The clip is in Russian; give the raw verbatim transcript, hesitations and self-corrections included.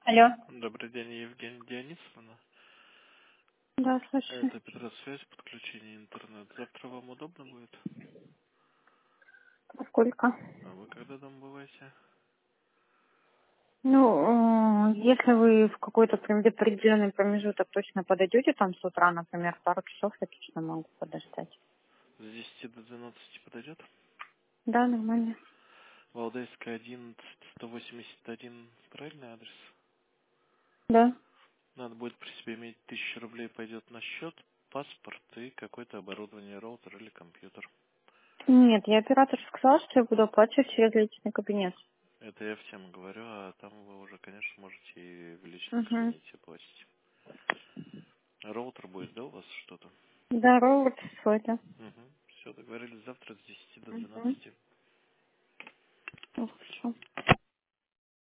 Алло. Добрый день, Евгения Дионисовна. Да, слушаю. Это Петросвязь, подключение интернет. Завтра вам удобно будет? А сколько? А вы когда дома бываете? Ну, э, если вы в какой-то прям определенный промежуток точно подойдете, там с утра, например, пару часов, я точно могу подождать. С десяти до двенадцати подойдет? Да, нормально. Валдайская, одиннадцать, сто восемьдесят один. Правильный адрес? Да. Надо будет при себе иметь тысячу рублей, пойдет на счет, паспорт и какое-то оборудование, роутер или компьютер. Нет, я оператор сказала, что я буду оплачивать через личный кабинет. Это я всем говорю, а там вы уже, конечно, можете и в личном Угу. кабинете платить. Роутер будет, да, у вас что-то? Здорово, вот свой, да. Угу. Все, договорились завтра с десяти до Угу. двенадцати. Ну, хорошо.